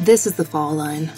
This is The Fall Line.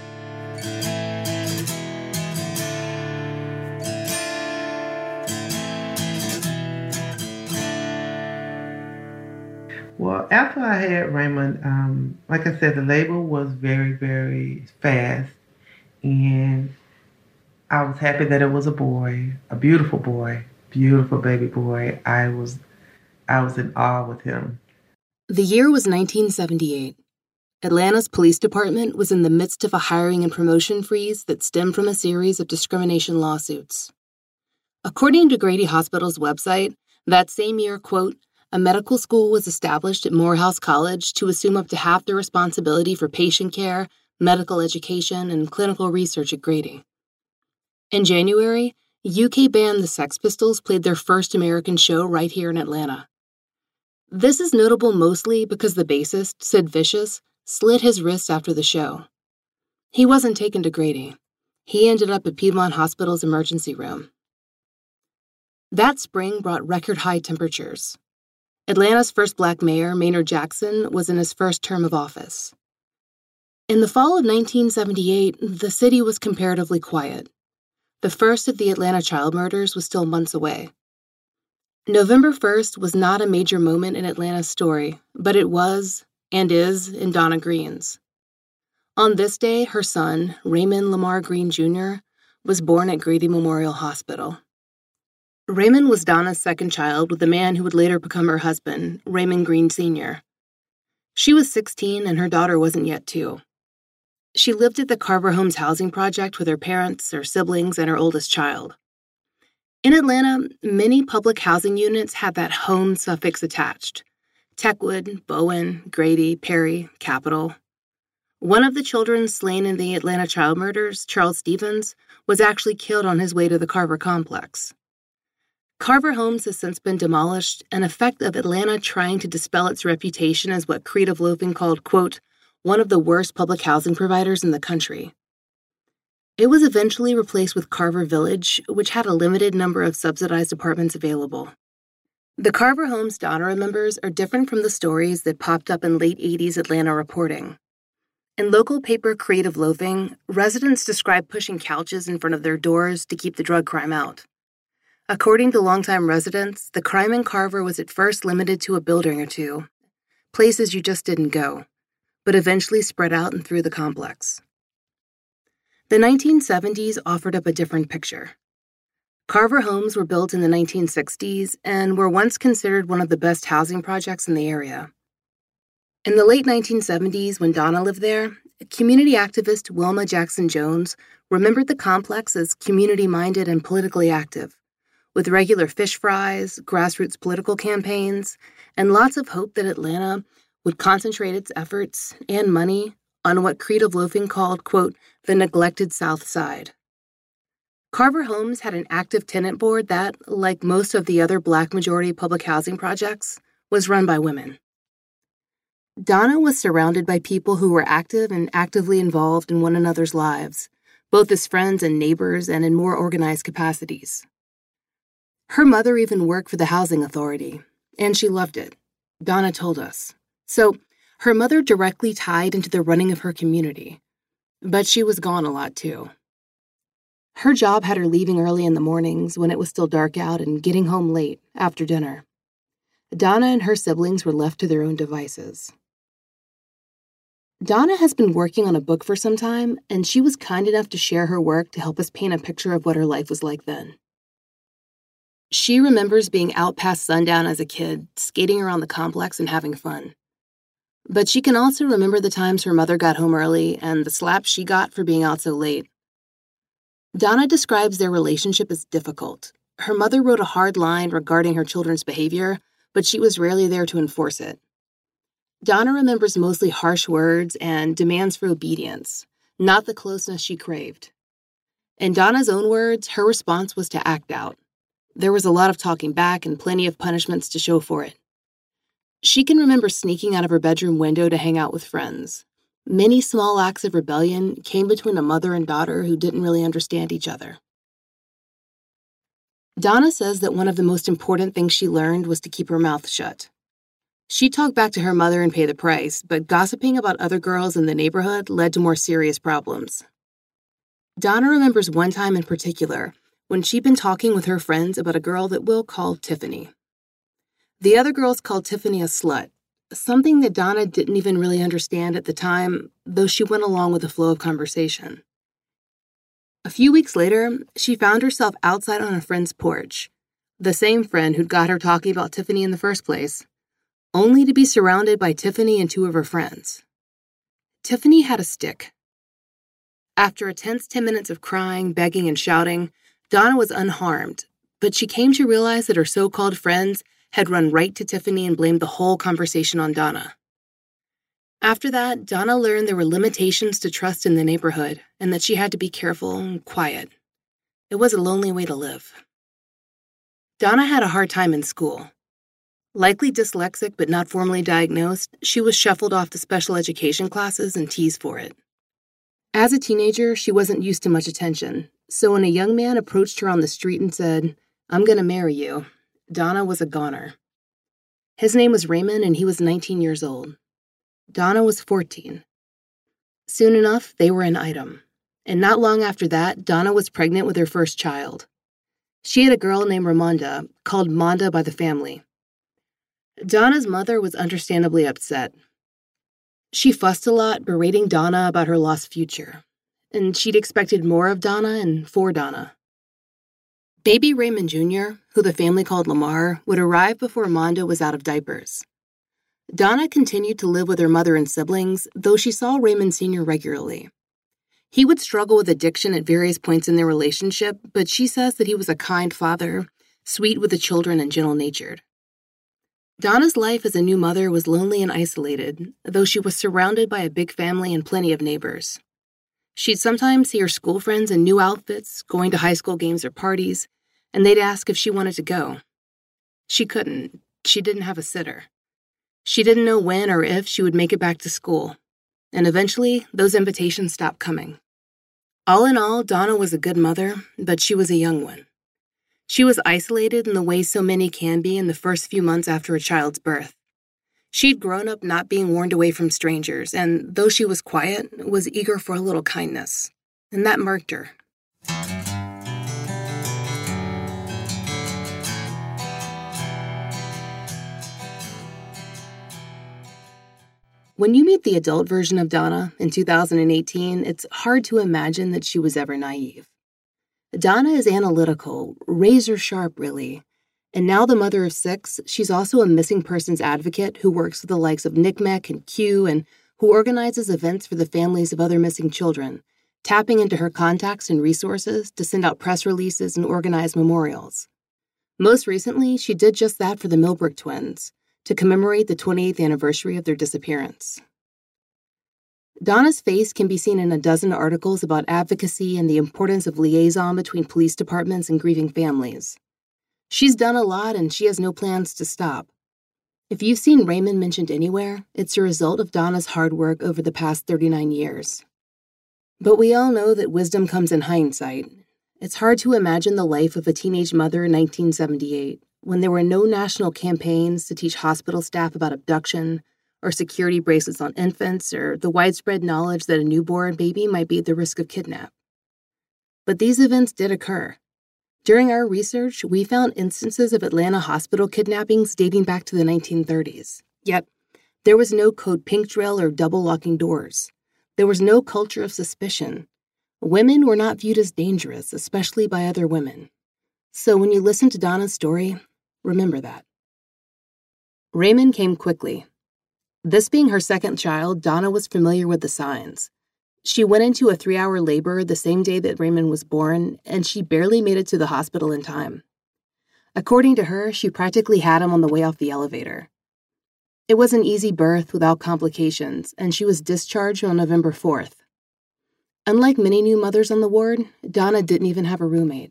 Well, after I had Raymond, like I said, the labor was very, very fast, and I was happy that it was a boy, a beautiful baby boy. I was in awe with him. The year was 1978. Atlanta's police department was in the midst of a hiring and promotion freeze that stemmed from a series of discrimination lawsuits. According to Grady Hospital's website, that same year, quote, a medical school was established at Morehouse College to assume up to half the responsibility for patient care, medical education, and clinical research at Grady. In January, UK band the Sex Pistols played their first American show right here in Atlanta. This is notable mostly because the bassist, Sid Vicious, slit his wrist after the show. He wasn't taken to Grady. He ended up at Piedmont Hospital's emergency room. That spring brought record-high temperatures. Atlanta's first black mayor, Maynard Jackson, was in his first term of office. In the fall of 1978, the city was comparatively quiet. The first of the Atlanta child murders was still months away. November 1st was not a major moment in Atlanta's story, but it was, and is, in Donna Green's. On this day, her son, Raymond Lamar Green Jr., was born at Grady Memorial Hospital. Raymond was Donna's second child with the man who would later become her husband, Raymond Green Sr. She was 16 and her daughter wasn't yet 2. She lived at the Carver Homes housing project with her parents, her siblings, and her oldest child. In Atlanta, many public housing units had that home suffix attached: Techwood, Bowen, Grady, Perry, Capitol. One of the children slain in the Atlanta child murders, Charles Stevens, was actually killed on his way to the Carver complex. Carver Homes has since been demolished, an effect of Atlanta trying to dispel its reputation as what Creative Loafing called, quote, one of the worst public housing providers in the country. It was eventually replaced with Carver Village, which had a limited number of subsidized apartments available. The Carver Homes Donna remembers are different from the stories that popped up in late 80s Atlanta reporting. In local paper Creative Loafing, residents described pushing couches in front of their doors to keep the drug crime out. According to longtime residents, the crime in Carver was at first limited to a building or two, places you just didn't go, but eventually spread out and through the complex. The 1970s offered up a different picture. Carver Homes were built in the 1960s and were once considered one of the best housing projects in the area. In the late 1970s, when Donna lived there, community activist Wilma Jackson Jones remembered the complex as community-minded and politically active, with regular fish fries, grassroots political campaigns, and lots of hope that Atlanta would concentrate its efforts and money on what Creative Loafing called, quote, the neglected South Side. Carver Homes had an active tenant board that, like most of the other Black majority public housing projects, was run by women. Donna was surrounded by people who were active and actively involved in one another's lives, both as friends and neighbors and in more organized capacities. Her mother even worked for the housing authority, and she loved it, Donna told us. So, her mother directly tied into the running of her community, but she was gone a lot too. Her job had her leaving early in the mornings when it was still dark out and getting home late after dinner. Donna and her siblings were left to their own devices. Donna has been working on a book for some time, and she was kind enough to share her work to help us paint a picture of what her life was like then. She remembers being out past sundown as a kid, skating around the complex and having fun. But she can also remember the times her mother got home early and the slaps she got for being out so late. Donna describes their relationship as difficult. Her mother wrote a hard line regarding her children's behavior, but she was rarely there to enforce it. Donna remembers mostly harsh words and demands for obedience, not the closeness she craved. In Donna's own words, her response was to act out. There was a lot of talking back and plenty of punishments to show for it. She can remember sneaking out of her bedroom window to hang out with friends. Many small acts of rebellion came between a mother and daughter who didn't really understand each other. Donna says that one of the most important things she learned was to keep her mouth shut. She'd talk back to her mother and pay the price, but gossiping about other girls in the neighborhood led to more serious problems. Donna remembers one time in particular when she'd been talking with her friends about a girl that we'll call Tiffany. The other girls called Tiffany a slut, something that Donna didn't even really understand at the time, though she went along with the flow of conversation. A few weeks later, she found herself outside on a friend's porch, the same friend who'd got her talking about Tiffany in the first place, only to be surrounded by Tiffany and two of her friends. Tiffany had a stick. After a tense 10 minutes of crying, begging, and shouting, Donna was unharmed, but she came to realize that her so-called friends had run right to Tiffany and blamed the whole conversation on Donna. After that, Donna learned there were limitations to trust in the neighborhood and that she had to be careful and quiet. It was a lonely way to live. Donna had a hard time in school. Likely dyslexic but not formally diagnosed, she was shuffled off to special education classes and teased for it. As a teenager, she wasn't used to much attention, so when a young man approached her on the street and said, "I'm going to marry you," Donna was a goner. His name was Raymond, and he was 19 years old. Donna was 14. Soon enough, they were an item. And not long after that, Donna was pregnant with her first child. She had a girl named Ramonda, called Monda by the family. Donna's mother was understandably upset. She fussed a lot, berating Donna about her lost future. And she'd expected more of Donna and for Donna. Baby Raymond Jr., who the family called Lamar, would arrive before Monda was out of diapers. Donna continued to live with her mother and siblings, though she saw Raymond Sr. regularly. He would struggle with addiction at various points in their relationship, but she says that he was a kind father, sweet with the children and gentle-natured. Donna's life as a new mother was lonely and isolated, though she was surrounded by a big family and plenty of neighbors. She'd sometimes see her school friends in new outfits, going to high school games or parties, and they'd ask if she wanted to go. She couldn't. She didn't have a sitter. She didn't know when or if she would make it back to school, and eventually those invitations stopped coming. All in all, Donna was a good mother, but she was a young one. She was isolated in the way so many can be in the first few months after a child's birth. She'd grown up not being warned away from strangers, and though she was quiet, was eager for a little kindness, and that marked her. When you meet the adult version of Donna in 2018, it's hard to imagine that she was ever naive. Donna is analytical, razor sharp, really. And now the mother of 6, she's also a missing persons advocate who works with the likes of NCMEC and Q and who organizes events for the families of other missing children, tapping into her contacts and resources to send out press releases and organize memorials. Most recently, she did just that for the Millbrook twins, to commemorate the 28th anniversary of their disappearance. Donna's face can be seen in a dozen articles about advocacy and the importance of liaison between police departments and grieving families. She's done a lot and she has no plans to stop. If you've seen Raymond mentioned anywhere, it's a result of Donna's hard work over the past 39 years. But we all know that wisdom comes in hindsight. It's hard to imagine the life of a teenage mother in 1978, when there were no national campaigns to teach hospital staff about abduction, or security bracelets on infants, or the widespread knowledge that a newborn baby might be at the risk of kidnap. But these events did occur. During our research, we found instances of Atlanta hospital kidnappings dating back to the 1930s. Yet, there was no code pink drill or double locking doors. There was no culture of suspicion. Women were not viewed as dangerous, especially by other women. So when you listen to Donna's story, remember that. Raymond came quickly. This being her second child, Donna was familiar with the signs. She went into a 3-hour labor the same day that Raymond was born, and she barely made it to the hospital in time. According to her, she practically had him on the way off the elevator. It was an easy birth without complications, and she was discharged on November 4th. Unlike many new mothers on the ward, Donna didn't even have a roommate.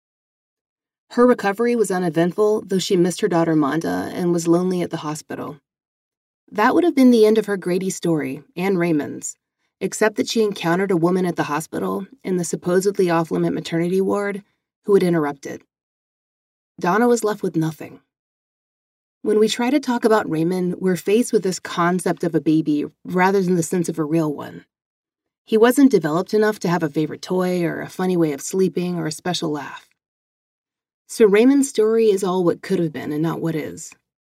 Her recovery was uneventful, though she missed her daughter Monda and was lonely at the hospital. That would have been the end of her Grady story, and Raymond's, except that she encountered a woman at the hospital in the supposedly off-limit maternity ward who had interrupted. Donna was left with nothing. When we try to talk about Raymond, we're faced with this concept of a baby rather than the sense of a real one. He wasn't developed enough to have a favorite toy or a funny way of sleeping or a special laugh. So Raymond's story is all what could have been and not what is.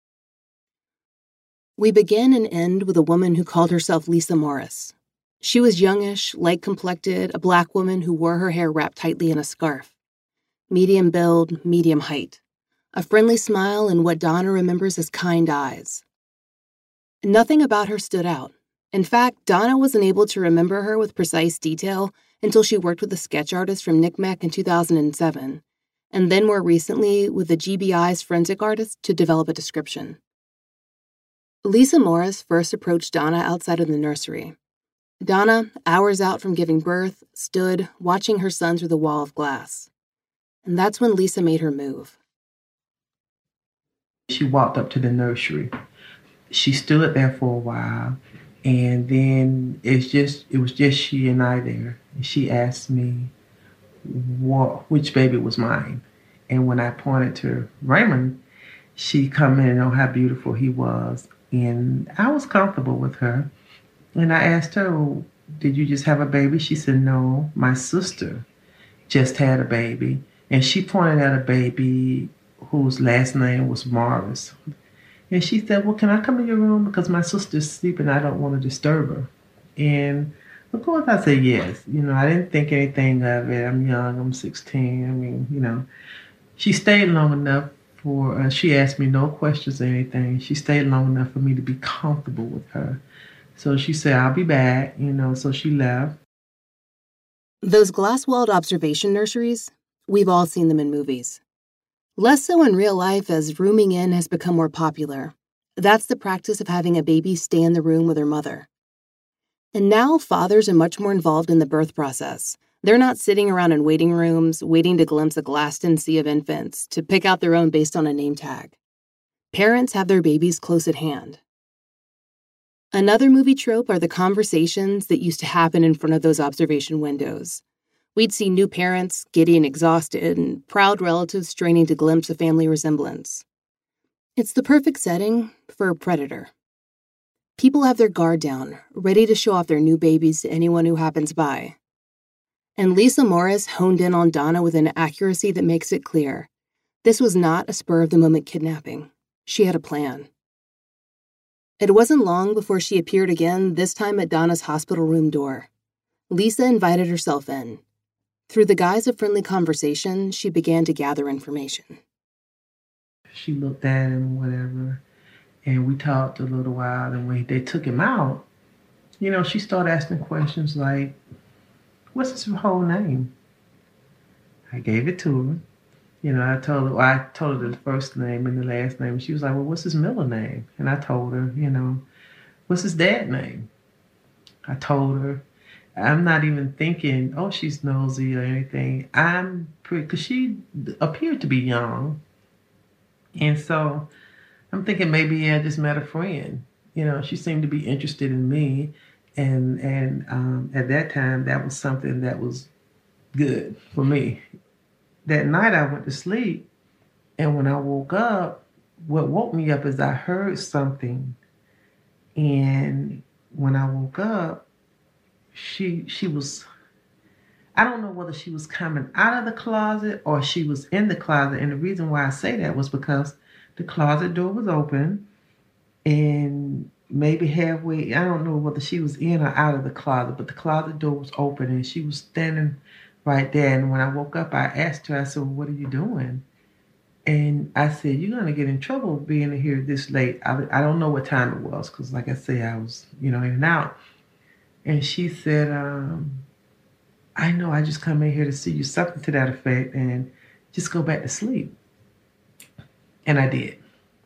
We begin and end with a woman who called herself Lisa Morris. She was youngish, light-complected, a Black woman who wore her hair wrapped tightly in a scarf. Medium build, medium height. A friendly smile and what Donna remembers as kind eyes. Nothing about her stood out. In fact, Donna wasn't able to remember her with precise detail until she worked with a sketch artist from NCMEC in 2007, and then more recently with the GBI's forensic artist to develop a description. Lisa Morris first approached Donna outside of the nursery. Donna, hours out from giving birth, stood watching her son through the wall of glass. And that's when Lisa made her move. She walked up to the nursery. She stood there for a while, and then it was just she and I there. And she asked me which baby was mine. And when I pointed to Raymond, she commented on how beautiful he was. And I was comfortable with her. And I asked her, well, did you just have a baby? She said, no, my sister just had a baby. And she pointed at a baby whose last name was Morris. And she said, well, can I come in your room? Because my sister's sleeping. I don't want to disturb her. And of course I said yes. I didn't think anything of it. I'm young. I'm 16. She stayed long enough she asked me no questions or anything. She stayed long enough for me to be comfortable with her. So she said, I'll be back, so she left. Those glass-walled observation nurseries, we've all seen them in movies. Less so in real life as rooming in has become more popular. That's the practice of having a baby stay in the room with her mother. And now fathers are much more involved in the birth process. They're not sitting around in waiting rooms, waiting to glimpse a glassed-in sea of infants, to pick out their own based on a name tag. Parents have their babies close at hand. Another movie trope are the conversations that used to happen in front of those observation windows. We'd see new parents, giddy and exhausted, and proud relatives straining to glimpse a family resemblance. It's the perfect setting for a predator. People have their guard down, ready to show off their new babies to anyone who happens by. And Lisa Morris honed in on Donna with an accuracy that makes it clear. This was not a spur-of-the-moment kidnapping. She had a plan. It wasn't long before she appeared again, this time at Donna's hospital room door. Lisa invited herself in. Through the guise of friendly conversation, she began to gather information. She looked at him, whatever, and we talked a little while, and when they took him out, she started asking questions like, what's his whole name? I gave it to her. I told her the first name and the last name. She was like, well, what's his middle name? And I told her, what's his dad's name? I told her. I'm not even thinking, oh, she's nosy or anything. Because she appeared to be young. And so I'm thinking maybe I just met a friend. She seemed to be interested in me. And at that time, that was something that was good for me. That night I went to sleep, and when I woke up, what woke me up is I heard something. And when I woke up, she was, I don't know whether she was coming out of the closet or she was in the closet. And the reason why I say that was because the closet door was open, and maybe halfway, I don't know whether she was in or out of the closet, but the closet door was open and she was standing right there. And when I woke up, I asked her, I said, well, what are you doing? And I said, you're going to get in trouble being here this late. I don't know what time it was because, like I say, I was, in and out. And she said, I know, I just come in here to see you, something to that effect, and just go back to sleep. And I did.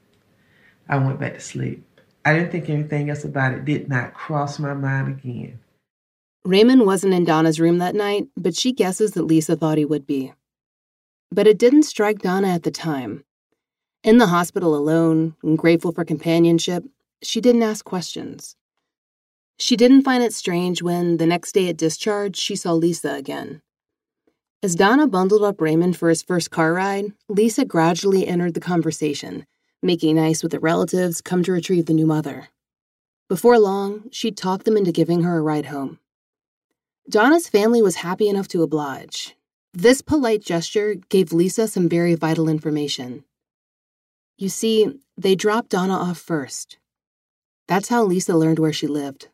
I went back to sleep. I didn't think anything else about it. Did not cross my mind again. Raymond wasn't in Donna's room that night, but she guesses that Lisa thought he would be. But it didn't strike Donna at the time. In the hospital alone, and grateful for companionship, she didn't ask questions. She didn't find it strange when, the next day at discharge, she saw Lisa again. As Donna bundled up Raymond for his first car ride, Lisa gradually entered the conversation, making nice with the relatives come to retrieve the new mother. Before long, she'd talk them into giving her a ride home. Donna's family was happy enough to oblige. This polite gesture gave Lisa some very vital information. You see, they dropped Donna off first. That's how Lisa learned where she lived.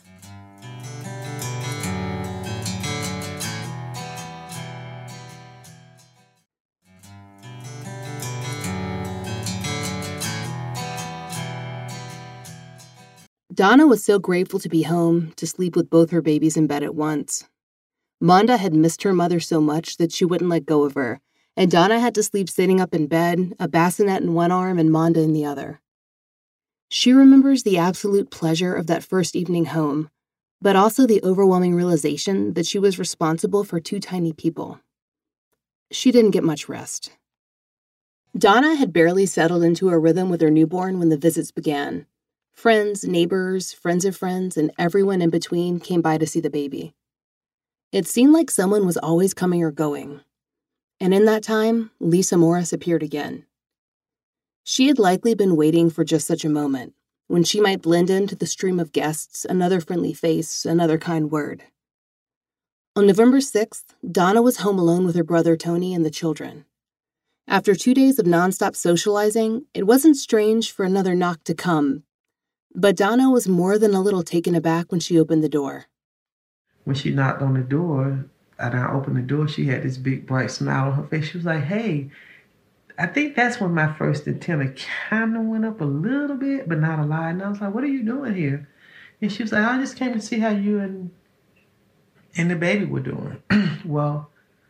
Donna was so grateful to be home, to sleep with both her babies in bed at once. Monda had missed her mother so much that she wouldn't let go of her, and Donna had to sleep sitting up in bed, a bassinet in one arm and Monda in the other. She remembers the absolute pleasure of that first evening home, but also the overwhelming realization that she was responsible for 2 tiny people. She didn't get much rest. Donna had barely settled into a rhythm with her newborn when the visits began. Friends, neighbors, friends of friends, and everyone in between came by to see the baby. It seemed like someone was always coming or going. And in that time, Lisa Morris appeared again. She had likely been waiting for just such a moment, when she might blend into the stream of guests, another friendly face, another kind word. On November 6th, Donna was home alone with her brother Tony and the children. After 2 days of nonstop socializing, it wasn't strange for another knock to come, but Donna was more than a little taken aback when she opened the door. When she knocked on the door, and I opened the door, she had this big bright smile on her face. She was like, hey, I think that's when my first antenna kind of went up a little bit, but not a lot. And I was like, what are you doing here? And she was like, I just came to see how you and the baby were doing. Well,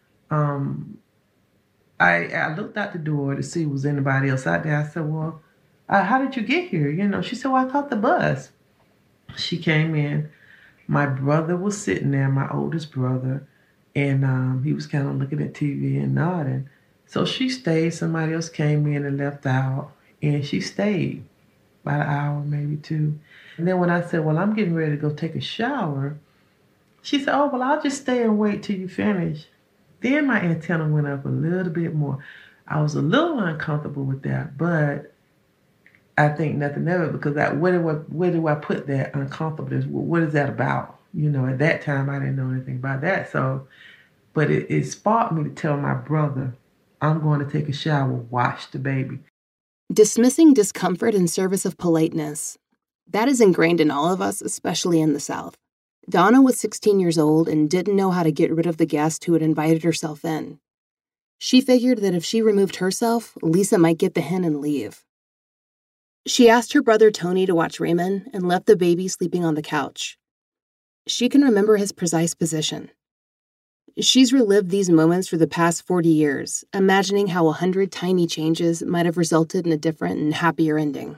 I looked out the door to see if there was anybody else out there. I said, well, how did you get here? She said, well, I caught the bus. She came in. My brother was sitting there, my oldest brother, and he was kind of looking at TV and nodding. So she stayed. Somebody else came in and left out, and she stayed about an hour, maybe 2. And then when I said, well, I'm getting ready to go take a shower, she said, oh, well, I'll just stay and wait till you finish. Then my antenna went up a little bit more. I was a little uncomfortable with that, but I think nothing of it, because where do I put that uncomfortableness? What is that about? At that time, I didn't know anything about that. So, but it sparked me to tell my brother, I'm going to take a shower, watch the baby. Dismissing discomfort in service of politeness. That is ingrained in all of us, especially in the South. Donna was 16 years old and didn't know how to get rid of the guest who had invited herself in. She figured that if she removed herself, Lisa might get the hint and leave. She asked her brother Tony to watch Raymond and left the baby sleeping on the couch. She can remember his precise position. She's relived these moments for the past 40 years, imagining how 100 tiny changes might have resulted in a different and happier ending.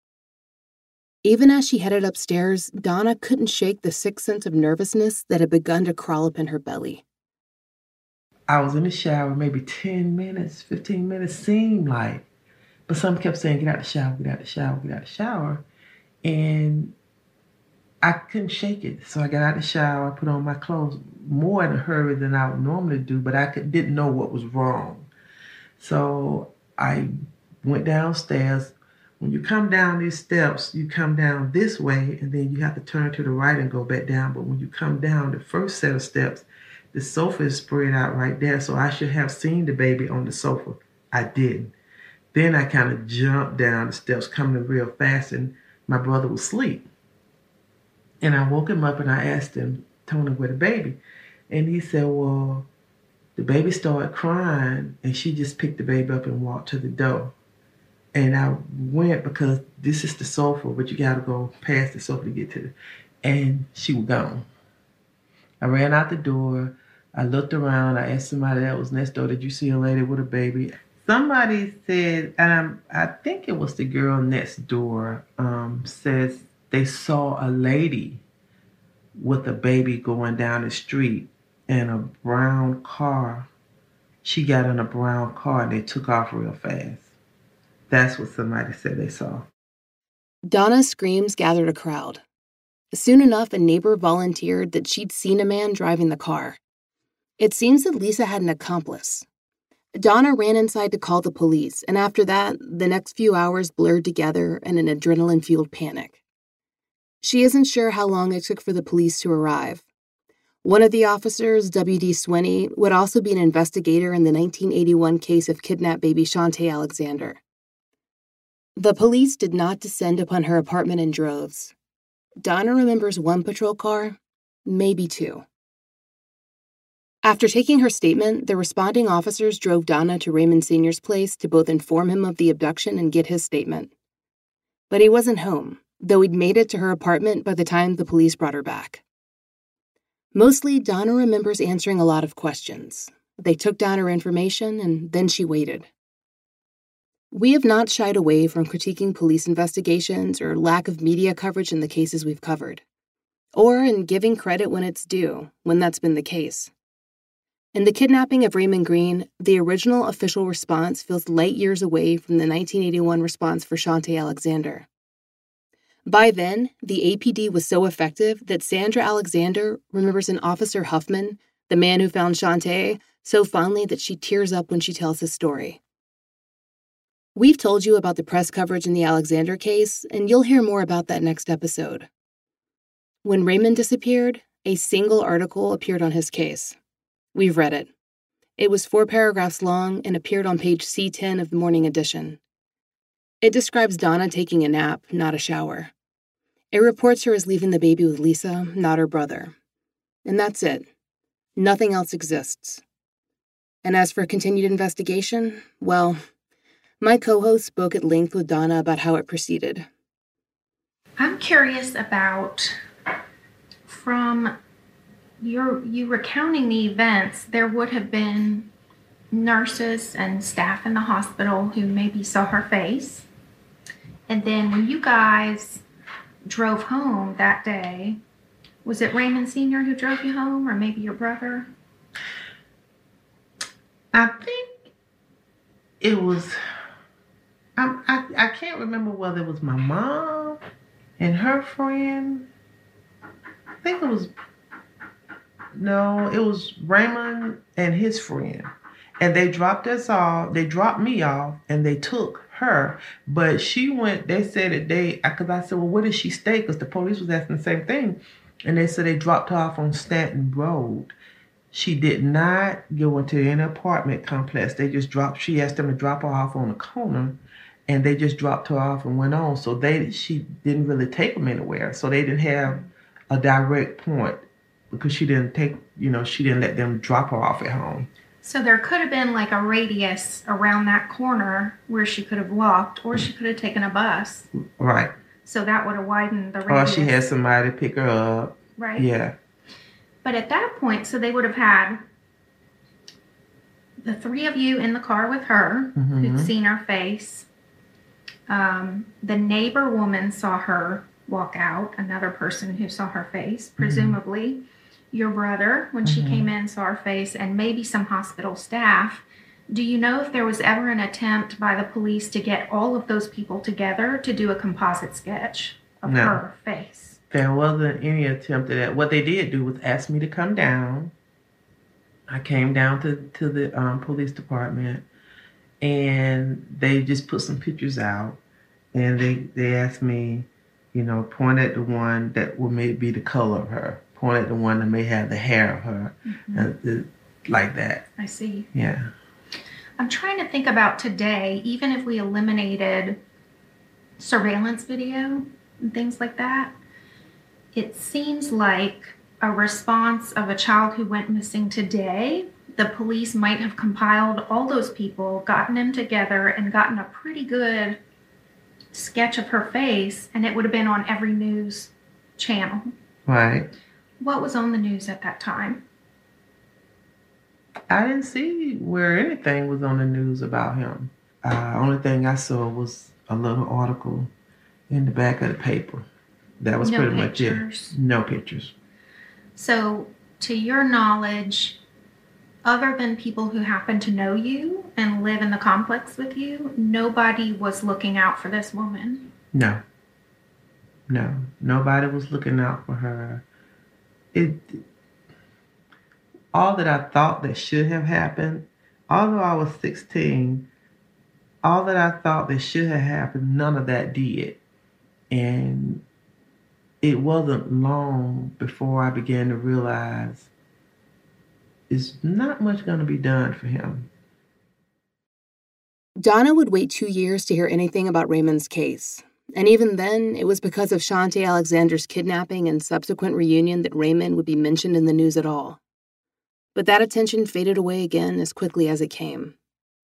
Even as she headed upstairs, Donna couldn't shake the sick sense of nervousness that had begun to crawl up in her belly. I was in the shower maybe 10 minutes, 15 minutes, seemed like. But some kept saying, get out the shower, get out the shower, get out the shower. And I couldn't shake it. So I got out the shower, I put on my clothes more in a hurry than I would normally do, but I didn't know what was wrong. So I went downstairs. When you come down these steps, you come down this way, and then you have to turn to the right and go back down. But when you come down the first set of steps, the sofa is spread out right there. So I should have seen the baby on the sofa. I didn't. Then I kind of jumped down the steps coming real fast, and my brother was asleep. And I woke him up and I asked him, Tony, where the baby? And he said, well, the baby started crying, and she just picked the baby up and walked to the door. And I went, because this is the sofa, but you got to go past the sofa to get to it. And she was gone. I ran out the door. I looked around. I asked somebody that was next door, did you see a lady with a baby? Somebody said, and I think it was the girl next door, says they saw a lady with a baby going down the street in a brown car. She got in a brown car and they took off real fast. That's what somebody said they saw. Donna's screams gathered a crowd. Soon enough, a neighbor volunteered that she'd seen a man driving the car. It seems that Lisa had an accomplice. Donna ran inside to call the police, and after that, the next few hours blurred together in an adrenaline-fueled panic. She isn't sure how long it took for the police to arrive. One of the officers, W.D. Swinney, would also be an investigator in the 1981 case of kidnapped baby Shantae Alexander. The police did not descend upon her apartment in droves. Donna remembers one patrol car, maybe two. After taking her statement, the responding officers drove Donna to Raymond Sr.'s place to both inform him of the abduction and get his statement. But he wasn't home, though he'd made it to her apartment by the time the police brought her back. Mostly, Donna remembers answering a lot of questions. They took down her information, and then she waited. We have not shied away from critiquing police investigations or lack of media coverage in the cases we've covered, or in giving credit when it's due, when that's been the case. In the kidnapping of Raymond Green, the original official response feels light years away from the 1981 response for Shantae Alexander. By then, the APD was so effective that Sandra Alexander remembers an Officer Huffman, the man who found Shantae, so fondly that she tears up when she tells his story. We've told you about the press coverage in the Alexander case, and you'll hear more about that next episode. When Raymond disappeared, a single article appeared on his case. We've read it. It was 4 paragraphs long and appeared on page C10 of the morning edition. It describes Donna taking a nap, not a shower. It reports her as leaving the baby with Lisa, not her brother. And that's it. Nothing else exists. And as for continued investigation, well, my co-host spoke at length with Donna about how it proceeded. I'm curious about, from you recounting the events, there would have been nurses and staff in the hospital who maybe saw her face. And then when you guys drove home that day, was it Raymond Sr. who drove you home, or maybe your brother? I think it was, I can't remember whether it was my mom and her friend. I think it was, no, it was Raymond and his friend. And they dropped us off, they dropped me off, and they took her. But she went, they said that because I said, well, where did she stay? Because the police was asking the same thing. And they said they dropped her off on Stanton Road. She did not go into any apartment complex. She asked them to drop her off on the corner, and they just dropped her off and went on. So she didn't really take them anywhere. So they didn't have a direct point because she didn't let them drop her off at home. So there could have been like a radius around that corner where she could have walked, or she could have taken a bus. Right. So that would have widened the radius. Or she had somebody pick her up. Right. Yeah. But at that point, so they would have had the 3 of you in the car with her, who'd seen her face. The neighbor woman saw her walk out, another person who saw her face, presumably. Your brother, when she came in, saw her face, and maybe some hospital staff. Do you know if there was ever an attempt by the police to get all of those people together to do a composite sketch of her face? There wasn't any attempt at that. What they did do was ask me to come down. I came down to the police department, and they just put some pictures out, and they asked me, point at the one that would maybe be the color of her. Point at the one that may have the hair of her, like that. I see. Yeah. I'm trying to think about today, even if we eliminated surveillance video and things like that, it seems like a response of a child who went missing today, the police might have compiled all those people, gotten them together, and gotten a pretty good sketch of her face, and it would have been on every news channel. Right. What was on the news at that time? I didn't see where anything was on the news about him. Only thing I saw was a little article in the back of the paper. That was pretty much it. No pictures. So, to your knowledge, other than people who happen to know you and live in the complex with you, nobody was looking out for this woman? No. Nobody was looking out for her. All that I thought that should have happened Although I was 16, all that I thought that should have happened, none of that did. And it wasn't long before I began to realize it's not much going to be done for him. Donna would wait 2 years to hear anything about Raymond's case. And even then, it was because of Shantae Alexander's kidnapping and subsequent reunion that Raymond would be mentioned in the news at all. But that attention faded away again as quickly as it came.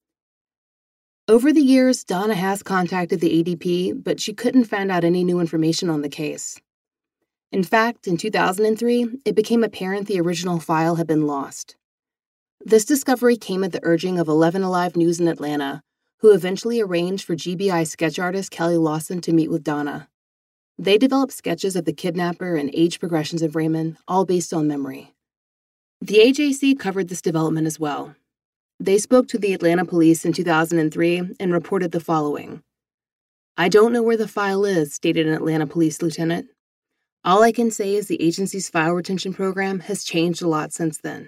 Over the years, Donna has contacted the ADP, but she couldn't find out any new information on the case. In fact, in 2003, it became apparent the original file had been lost. This discovery came at the urging of 11 Alive News in Atlanta, who eventually arranged for GBI sketch artist Kelly Lawson to meet with Donna. They developed sketches of the kidnapper and age progressions of Raymond, all based on memory. The AJC covered this development as well. They spoke to the Atlanta police in 2003 and reported the following. "I don't know where the file is," stated an Atlanta police lieutenant. "All I can say is the agency's file retention program has changed a lot since then."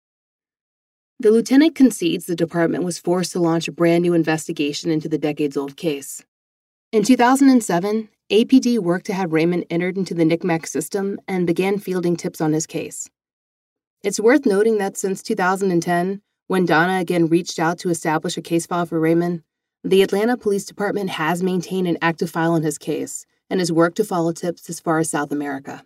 The lieutenant concedes the department was forced to launch a brand new investigation into the decades-old case. In 2007, APD worked to have Raymond entered into the NCMEC system and began fielding tips on his case. It's worth noting that since 2010, when Donna again reached out to establish a case file for Raymond, the Atlanta Police Department has maintained an active file on his case and has worked to follow tips as far as South America.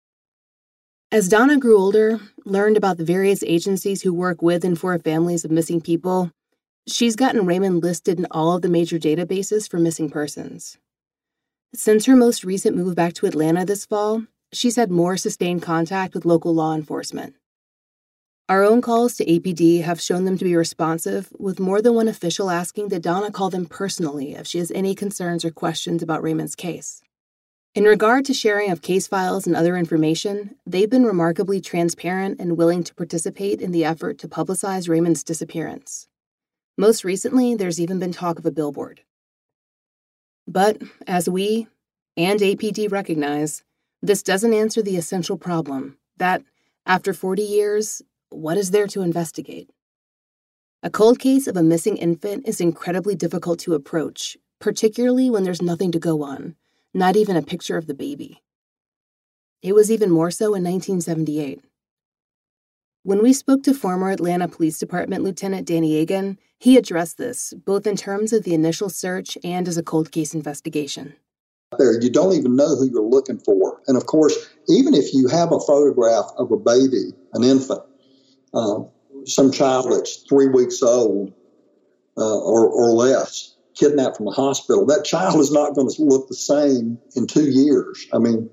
As Donna grew older, learned about the various agencies who work with and for families of missing people, she's gotten Raymond listed in all of the major databases for missing persons. Since her most recent move back to Atlanta this fall, she's had more sustained contact with local law enforcement. Our own calls to APD have shown them to be responsive, with more than one official asking that Donna call them personally if she has any concerns or questions about Raymond's case. In regard to sharing of case files and other information, they've been remarkably transparent and willing to participate in the effort to publicize Raymond's disappearance. Most recently, there's even been talk of a billboard. But, as we and APD recognize, this doesn't answer the essential problem that, after 40 years, what is there to investigate? A cold case of a missing infant is incredibly difficult to approach, particularly when there's nothing to go on, not even a picture of the baby. It was even more so in 1978. When we spoke to former Atlanta Police Department Lieutenant Danny Egan, he addressed this, both in terms of the initial search and as a cold case investigation. You don't even know who you're looking for. And of course, even if you have a photograph of a baby, an infant, some child that's 3 weeks old or less, kidnapped from the hospital, that child is not going to look the same in 2 years. I mean,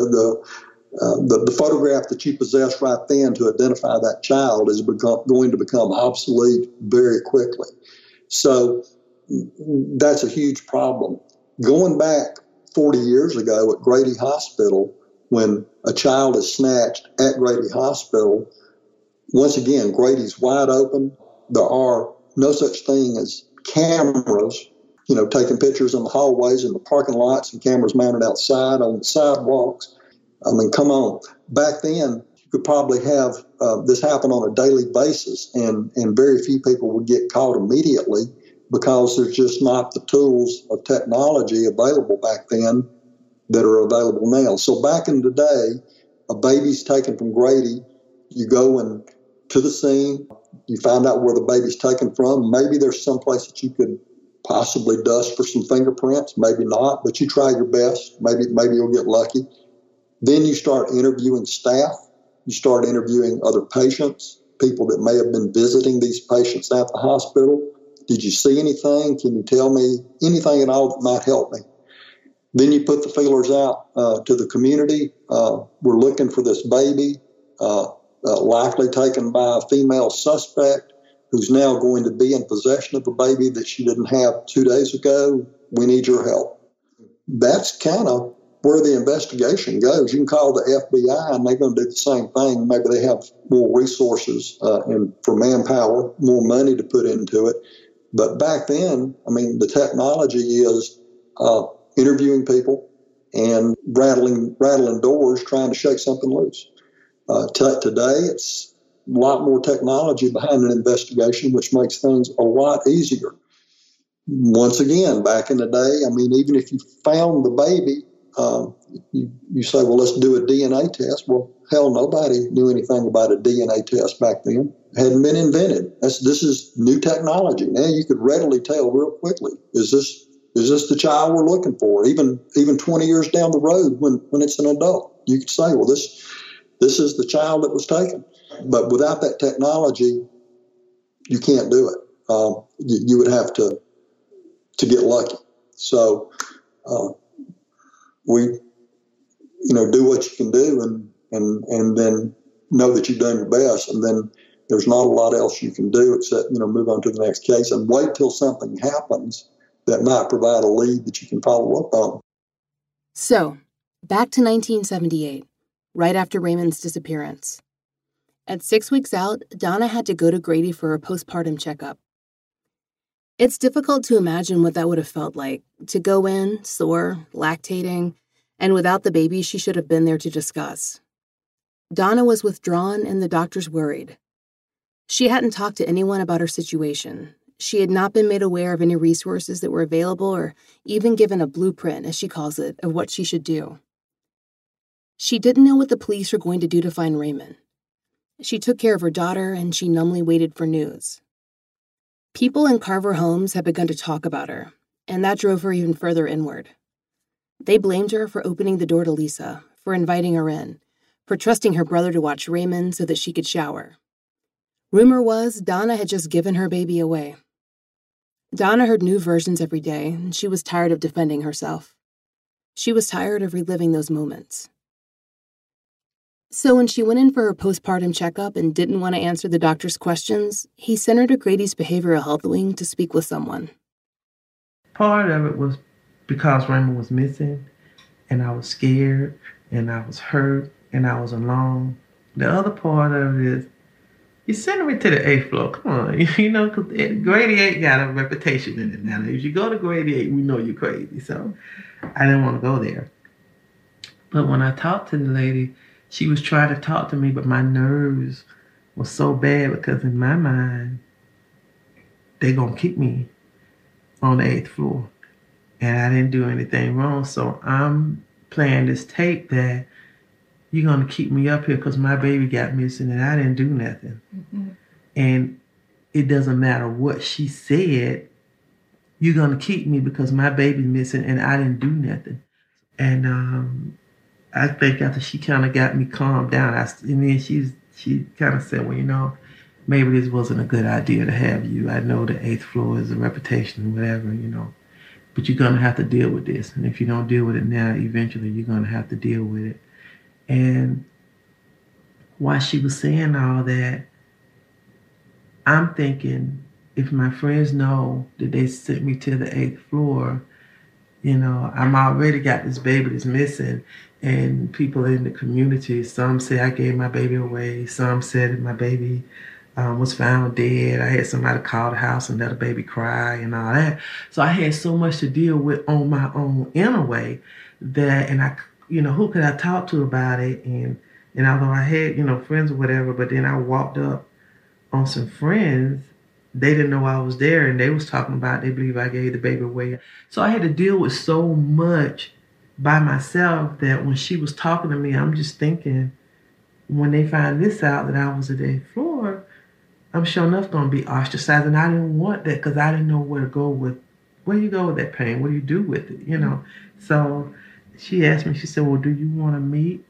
the photograph that you possess right then to identify that child is going to become obsolete very quickly. So that's a huge problem. Going back 40 years ago at Grady Hospital, when a child is snatched at Grady Hospital, once again, Grady's wide open. There are no such thing as cameras, taking pictures in the hallways and the parking lots and cameras mounted outside on the sidewalks. I mean, come on. Back then, you could probably have this happen on a daily basis, and very few people would get caught immediately because there's just not the tools of technology available back then that are available now. So back in the day, a baby's taken from Grady, you go to the scene, you find out where the baby's taken from. Maybe there's some place that you could possibly dust for some fingerprints, maybe not, but you try your best. Maybe you'll get lucky. Then you start interviewing staff. You start interviewing other patients, people that may have been visiting these patients at the hospital. Did you see anything? Can you tell me anything at all that might help me? Then you put the feelers out to the community. We're looking for this baby, likely taken by a female suspect who's now going to be in possession of a baby that she didn't have 2 days ago. We need your help. That's kind of where the investigation goes. You can call the FBI and they're going to do the same thing. Maybe they have more resources and for manpower, more money to put into it. But back then, I mean, the technology is interviewing people and rattling doors, trying to shake something loose. Today, lot more technology behind an investigation, which makes things a lot easier. Once again, back in the day, I mean, even if you found the baby, you say, well, let's do a DNA test. Well, hell, nobody knew anything about a DNA test back then. It hadn't been invented. This is new technology. Now you could readily tell real quickly, is this the child we're looking for? Even 20 years down the road when it's an adult, you could say, well, this is the child that was taken. But without that technology, you can't do it. You would have to get lucky. So we, do what you can do and then know that you've done your best. And then there's not a lot else you can do except, move on to the next case and wait till something happens that might provide a lead that you can follow up on. So, back to 1978, right after Raymond's disappearance. At 6 weeks out, Donna had to go to Grady for a postpartum checkup. It's difficult to imagine what that would have felt like, to go in, sore, lactating, and without the baby she should have been there to discuss. Donna was withdrawn and the doctors worried. She hadn't talked to anyone about her situation. She had not been made aware of any resources that were available or even given a blueprint, as she calls it, of what she should do. She didn't know what the police were going to do to find Raymond. She took care of her daughter and she numbly waited for news. People in Carver Homes had begun to talk about her, and that drove her even further inward. They blamed her for opening the door to Lisa, for inviting her in, for trusting her brother to watch Raymond so that she could shower. Rumor was Donna had just given her baby away. Donna heard new versions every day, and she was tired of defending herself. She was tired of reliving those moments. So when she went in for her postpartum checkup and didn't want to answer the doctor's questions, he sent her to Grady's behavioral health wing to speak with someone. Part of it was because Raymond was missing, and I was scared, and I was hurt, and I was alone. The other part of it is, you sending me to the 8th floor. Come on, because Grady 8 got a reputation in it now. If you go to Grady 8, we know you're crazy. So I didn't want to go there. But when I talked to the lady, she was trying to talk to me, but my nerves were so bad because in my mind, they're going to keep me on the 8th floor. And I didn't do anything wrong. So I'm playing this tape that you're going to keep me up here because my baby got missing and I didn't do nothing. Mm-hmm. And it doesn't matter what she said, you're going to keep me because my baby's missing and I didn't do nothing. And I think after she kind of got me calmed down, and then she kind of said, well, maybe this wasn't a good idea to have you. I know the 8th floor is a reputation, whatever, but you're going to have to deal with this. And if you don't deal with it now, eventually you're going to have to deal with it. And while she was saying all that, I'm thinking, if my friends know that they sent me to the 8th floor, I'm already got this baby that's missing, and people in the community, some say I gave my baby away, some said that my baby was found dead. I had somebody call the house and let a baby cry and all that. So I had so much to deal with on my own anyway that, and I, who could I talk to about it? And although I had, friends or whatever, but then I walked up on some friends, they didn't know I was there, and they was talking about they believe I gave the baby away. So I had to deal with so much by myself that when she was talking to me, I'm just thinking, when they find this out that I was at the 8th floor, I'm sure enough going to be ostracized, and I didn't want that because I didn't know where to go with, where you go with that pain? What do you do with it, So she asked me, she said, well, do you want to meet?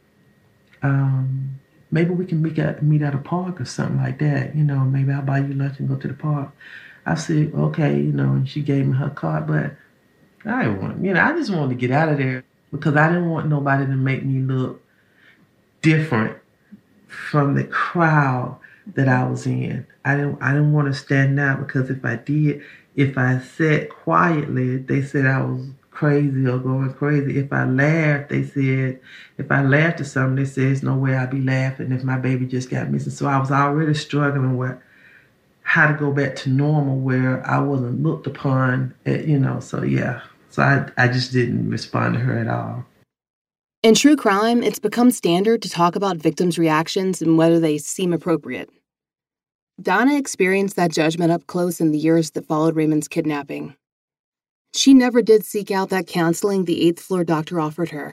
Maybe we can meet at a park or something like that. Maybe I'll buy you lunch and go to the park. I said, okay, and she gave me her card, but I didn't want, I just wanted to get out of there because I didn't want nobody to make me look different from the crowd that I was in. I didn't want to stand out because if I sat quietly, they said I was crazy or going crazy. If I laughed, they said, if I laughed at something, they said, there's no way I'd be laughing if my baby just got missing. So I was already struggling with how to go back to normal where I wasn't looked upon, so yeah. So I just didn't respond to her at all. In true crime, it's become standard to talk about victims' reactions and whether they seem appropriate. Donna experienced that judgment up close in the years that followed Raymond's kidnapping. She never did seek out that counseling the 8th floor doctor offered her.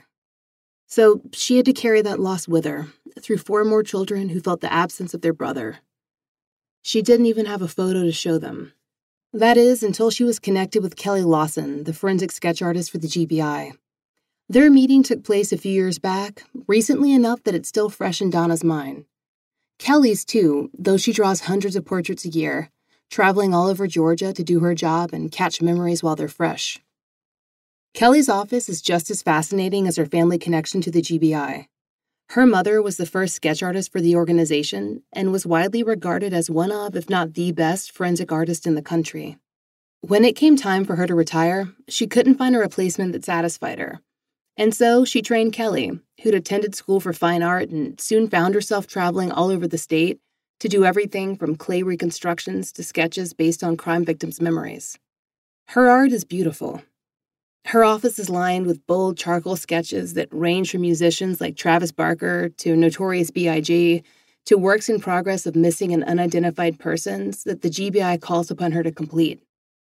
So she had to carry that loss with her, through 4 more children who felt the absence of their brother. She didn't even have a photo to show them. That is, until she was connected with Kelly Lawson, the forensic sketch artist for the GBI. Their meeting took place a few years back, recently enough that it's still fresh in Donna's mind. Kelly's too, though she draws hundreds of portraits a year, traveling all over Georgia to do her job and catch memories while they're fresh. Kelly's office is just as fascinating as her family connection to the GBI. Her mother was the first sketch artist for the organization and was widely regarded as one of, if not the best, forensic artist in the country. When it came time for her to retire, she couldn't find a replacement that satisfied her. And so she trained Kelly, who'd attended school for fine art and soon found herself traveling all over the state to do everything from clay reconstructions to sketches based on crime victims' memories. Her art is beautiful. Her office is lined with bold charcoal sketches that range from musicians like Travis Barker to Notorious B.I.G. to works in progress of missing and unidentified persons that the GBI calls upon her to complete.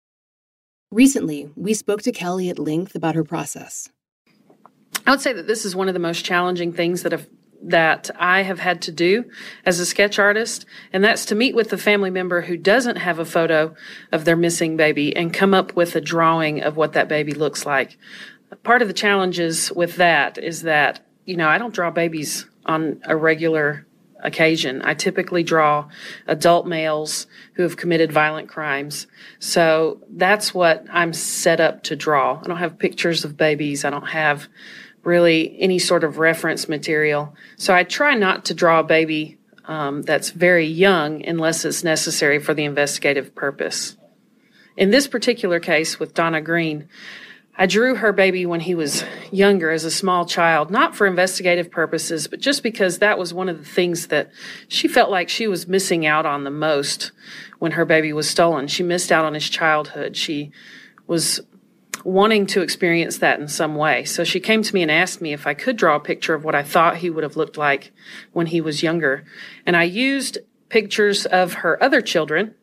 Recently, we spoke to Kelly at length about her process. I would say that this is one of the most challenging things that I have had to do as a sketch artist, and that's to meet with the family member who doesn't have a photo of their missing baby and come up with a drawing of what that baby looks like. Part of the challenges with that is that, I don't draw babies on a regular occasion. I typically draw adult males who have committed violent crimes. So that's what I'm set up to draw. I don't have pictures of babies. I don't have really any sort of reference material. So I try not to draw a baby that's very young unless it's necessary for the investigative purpose. In this particular case with Donna Green, I drew her baby when he was younger as a small child, not for investigative purposes, but just because that was one of the things that she felt like she was missing out on the most when her baby was stolen. She missed out on his childhood. She was wanting to experience that in some way. So she came to me and asked me if I could draw a picture of what I thought he would have looked like when he was younger. And I used pictures of her other children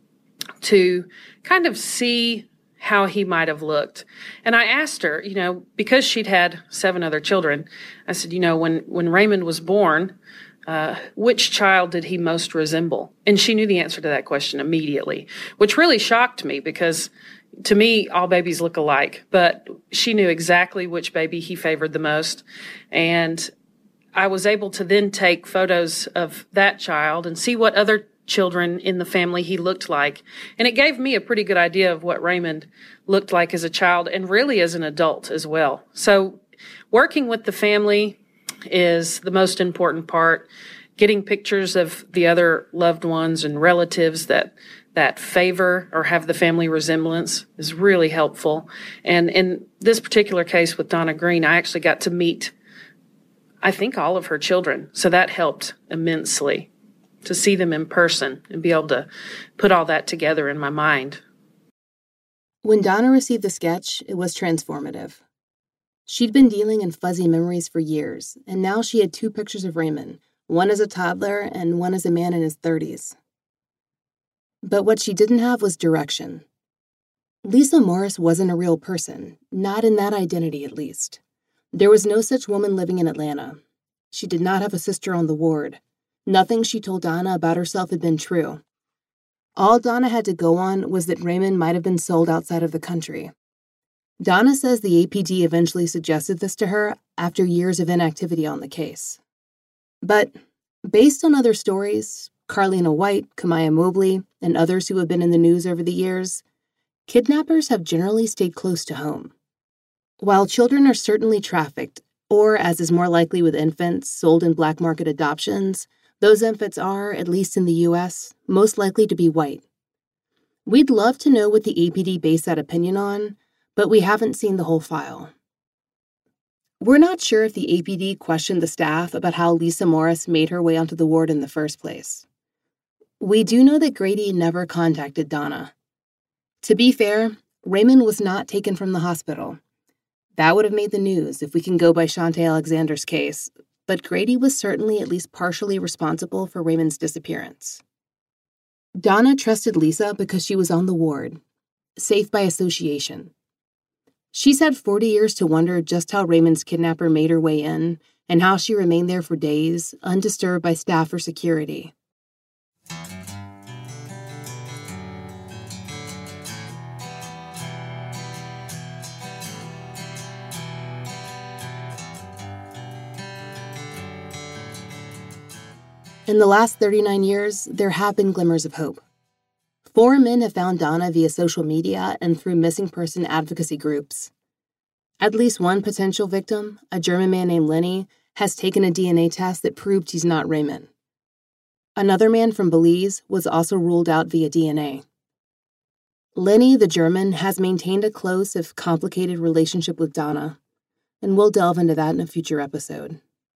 to kind of see how he might have looked. And I asked her, because she'd had 7 other children, I said, when Raymond was born, which child did he most resemble? And she knew the answer to that question immediately, which really shocked me because to me, all babies look alike, but she knew exactly which baby he favored the most. And I was able to then take photos of that child and see what other children in the family he looked like. And it gave me a pretty good idea of what Raymond looked like as a child and really as an adult as well. So working with the family is the most important part. Getting pictures of the other loved ones and relatives that favor or have the family resemblance is really helpful. And in this particular case with Donna Green, I actually got to meet, I think, all of her children. So that helped immensely to see them in person and be able to put all that together in my mind. When Donna received the sketch, it was transformative. She'd been dealing in fuzzy memories for years, and now she had 2 pictures of Raymond, one as a toddler and one as a man in his 30s. But what she didn't have was direction. Lisa Morris wasn't a real person, not in that identity at least. There was no such woman living in Atlanta. She did not have a sister on the ward. Nothing she told Donna about herself had been true. All Donna had to go on was that Raymond might have been sold outside of the country. Donna says the APD eventually suggested this to her after years of inactivity on the case. But based on other stories, Carlina White, Kamaya Mobley, and others who have been in the news over the years, kidnappers have generally stayed close to home. While children are certainly trafficked, or, as is more likely with infants, sold in black market adoptions, those infants are, at least in the U.S., most likely to be white. We'd love to know what the APD based that opinion on, but we haven't seen the whole file. We're not sure if the APD questioned the staff about how Lisa Morris made her way onto the ward in the first place. We do know that Grady never contacted Donna. To be fair, Raymond was not taken from the hospital. That would have made the news if we can go by Shantae Alexander's case, but Grady was certainly at least partially responsible for Raymond's disappearance. Donna trusted Lisa because she was on the ward, safe by association. She's had 40 years to wonder just how Raymond's kidnapper made her way in and how she remained there for days, undisturbed by staff or security. In the last 39 years, there have been glimmers of hope. 4 men have found Donna via social media and through missing person advocacy groups. At least one potential victim, a German man named Lenny, has taken a DNA test that proved he's not Raymond. Another man from Belize was also ruled out via DNA. Lenny, the German, has maintained a close, if complicated, relationship with Donna, and we'll delve into that in a future episode.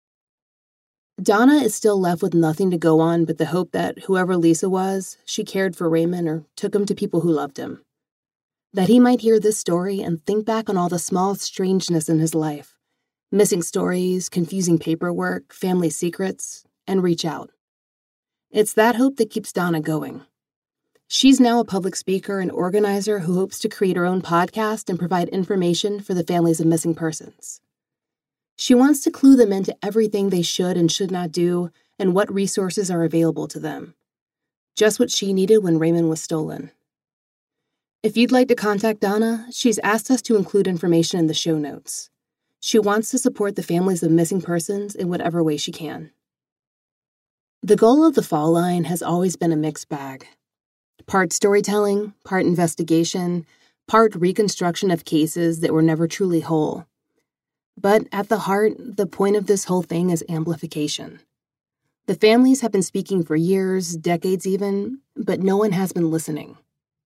Donna is still left with nothing to go on but the hope that whoever Lisa was, she cared for Raymond or took him to people who loved him. That he might hear this story and think back on all the small strangeness in his life, missing stories, confusing paperwork, family secrets, and reach out. It's that hope that keeps Donna going. She's now a public speaker and organizer who hopes to create her own podcast and provide information for the families of missing persons. She wants to clue them into everything they should and should not do and what resources are available to them. Just what she needed when Raymond was stolen. If you'd like to contact Donna, she's asked us to include information in the show notes. She wants to support the families of missing persons in whatever way she can. The goal of the Fall Line has always been a mixed bag. Part storytelling, part investigation, part reconstruction of cases that were never truly whole. But at the heart, the point of this whole thing is amplification. The families have been speaking for years, decades even, but no one has been listening.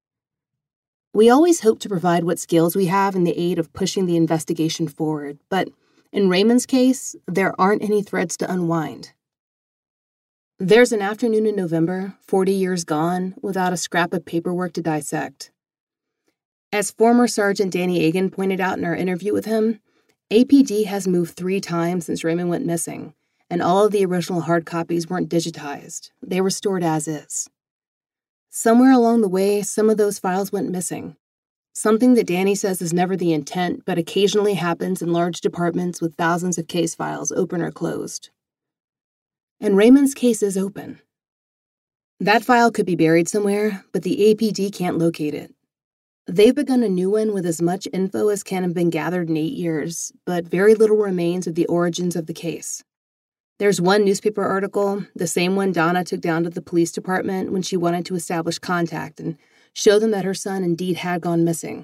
We always hope to provide what skills we have in the aid of pushing the investigation forward, but in Raymond's case, there aren't any threads to unwind. There's an afternoon in November, 40 years gone, without a scrap of paperwork to dissect. As former Sergeant Danny Agan pointed out in our interview with him, APD has moved 3 times since Raymond went missing, and all of the original hard copies weren't digitized. They were stored as is. Somewhere along the way, some of those files went missing. Something that Danny says is never the intent, but occasionally happens in large departments with thousands of case files, open or closed. And Raymond's case is open. That file could be buried somewhere, but the APD can't locate it. They've begun a new one with as much info as can have been gathered in 8 years, but very little remains of the origins of the case. There's one newspaper article, the same one Donna took down to the police department when she wanted to establish contact and show them that her son indeed had gone missing.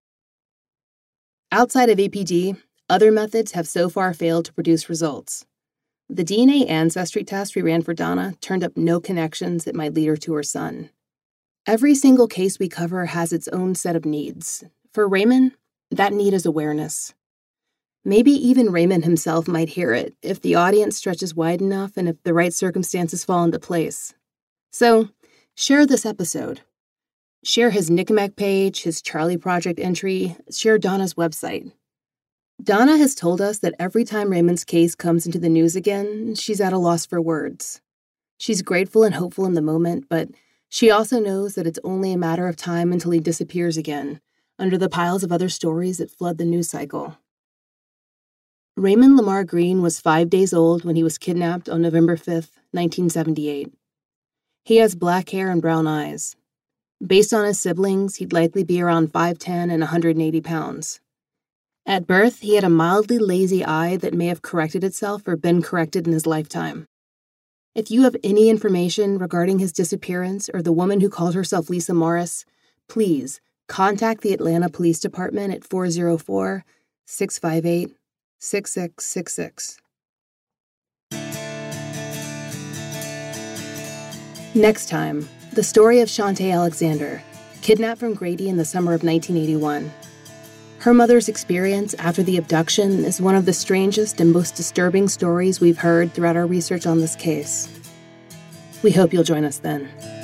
Outside of APD, other methods have so far failed to produce results. The DNA ancestry test we ran for Donna turned up no connections that might lead her to her son. Every single case we cover has its own set of needs. For Raymond, that need is awareness. Maybe even Raymond himself might hear it if the audience stretches wide enough and if the right circumstances fall into place. So, share this episode. Share his Nickmack page, his Charlie Project entry, share Donna's website. Donna has told us that every time Raymond's case comes into the news again, she's at a loss for words. She's grateful and hopeful in the moment, but she also knows that it's only a matter of time until he disappears again, under the piles of other stories that flood the news cycle. Raymond Lamar Green was 5 days old when he was kidnapped on November 5th, 1978. He has black hair and brown eyes. Based on his siblings, he'd likely be around 5'10" and 180 pounds. At birth, he had a mildly lazy eye that may have corrected itself or been corrected in his lifetime. If you have any information regarding his disappearance or the woman who called herself Lisa Morris, please contact the Atlanta Police Department at 404-658-6666. Next time, the story of Shantae Alexander, kidnapped from Grady in the summer of 1981. Her mother's experience after the abduction is one of the strangest and most disturbing stories we've heard throughout our research on this case. We hope you'll join us then.